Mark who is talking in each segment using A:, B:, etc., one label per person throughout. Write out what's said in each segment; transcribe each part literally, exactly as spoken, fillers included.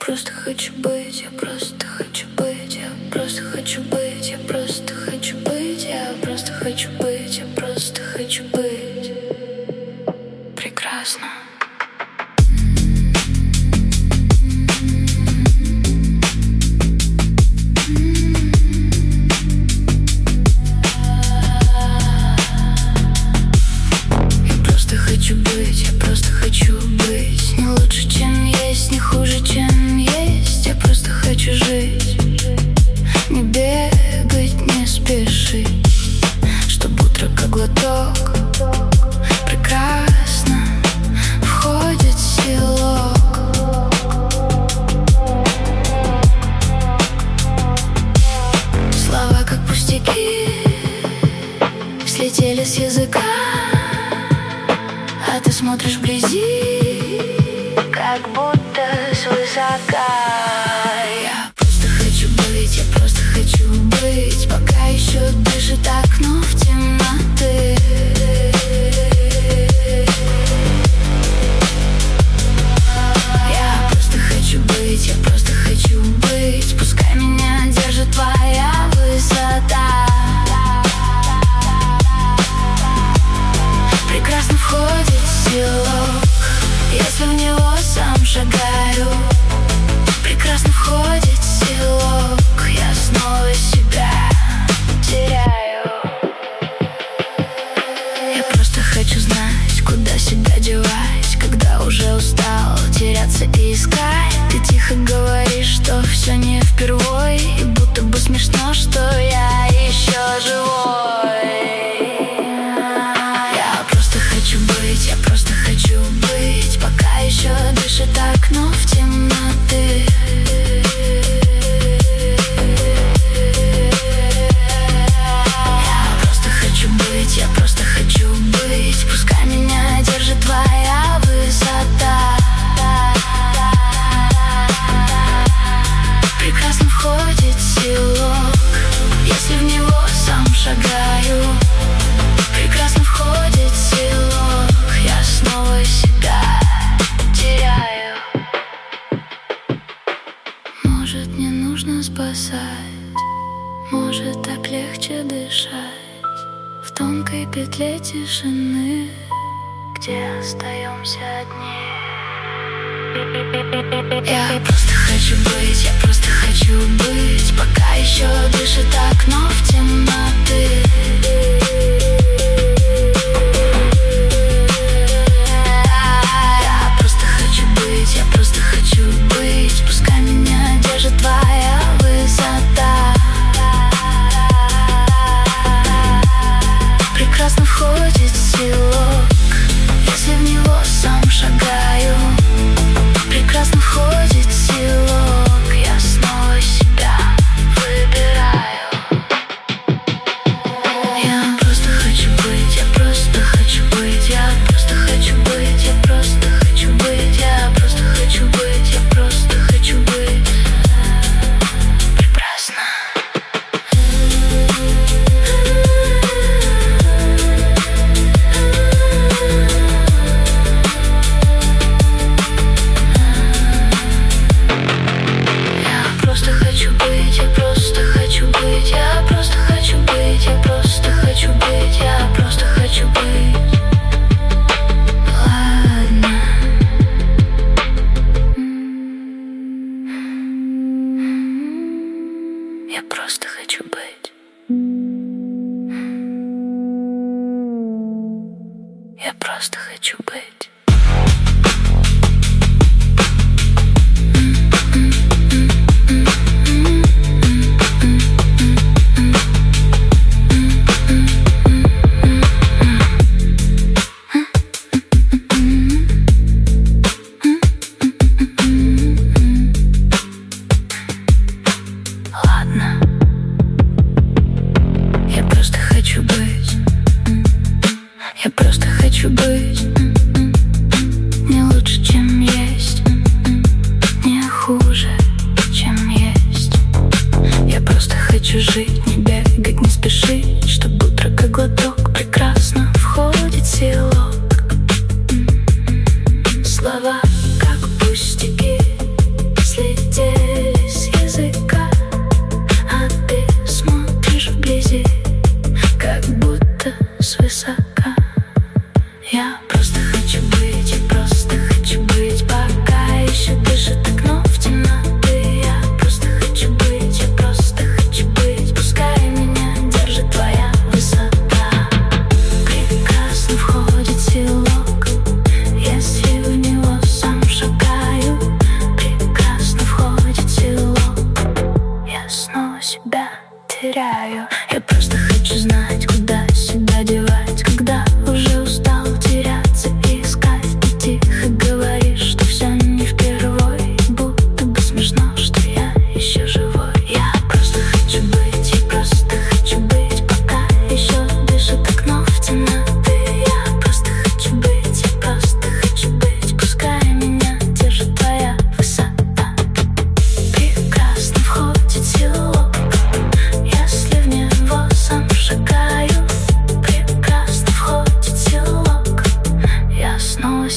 A: просто хочу быть, я просто хочу быть, я просто хочу быть, я просто хочу быть, я просто хочу быть, я просто хочу быть прекрасно. Я просто хочу быть, я просто хочу быть не лучше, чем есть, не хуже, чем есть. Я просто хочу жить, не бегать, не спешить, чтоб утро как глоток прекрасно входит селок. Слова как пустяки слетели с языка, а ты смотришь вблизи, как будто свысока. Я просто хочу быть, я просто хочу быть, пока еще дышит окно в темноты. Я просто хочу быть, я просто хочу быть, пускай меня держит твоя высота. Прекрасно входит селок, если в него сам шагаю. Прекрасно входит селок, я снова себя теряю. Я просто хочу знать, куда себя девать, когда уже устал теряться и искать. Ты тихо говоришь, что все не впервой, и будто бы смешно, что я еще живой. Я просто хочу быть, я просто хочу быть, пока еще дышит окно в темноты. Я просто хочу быть, я просто хочу быть, пускай меня держит твоя высота. Прекрасно входит селок, если в него сам шагаю. Прекрасно входит селок, я снова себя теряю. Может, не нужно спасать, может, так легче дышать в тонкой петле тишины, где остаемся одни. Я просто хочу быть, я просто хочу быть, пока еще дышит окно в темноты. Я просто хочу быть, я просто хочу быть, пускай меня держит твоя высота. Прекрасно входит селок, если в него сам шагаю. Прекрасно входит селок, я снова себя выбираю. Я просто хочу быть, я просто хочу быть, я просто хочу быть, я просто хочу быть, я просто хочу быть, я просто хочу быть прекрасно. Я просто хочу быть, я просто хочу быть, я просто хочу быть, я просто хочу быть, я просто хочу быть. Ладно. Я просто хочу быть. Я просто хочу быть. Ладно. Я просто хочу быть. Я просто хочу быть не лучше, чем есть, не хуже, чем есть. Я просто хочу жить, не бегать, не спешить, чтоб утро как глоток прекрасно входит селок. Слова как пустяки слетели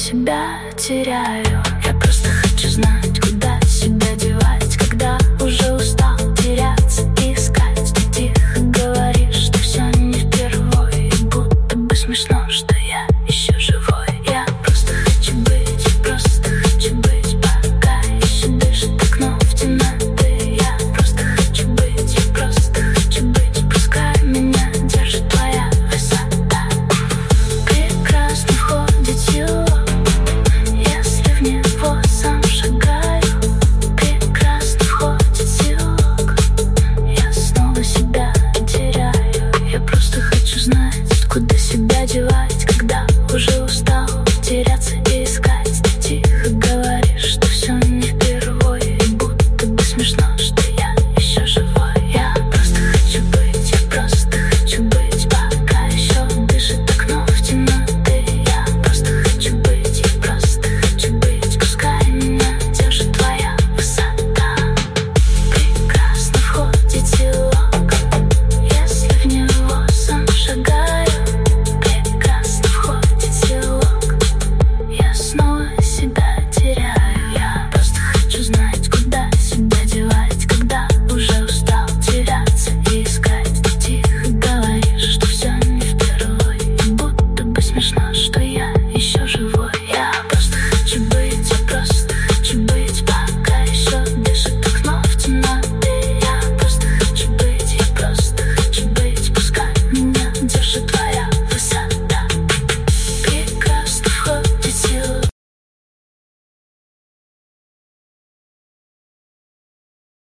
A: себя теряю. Я просто хочу знать.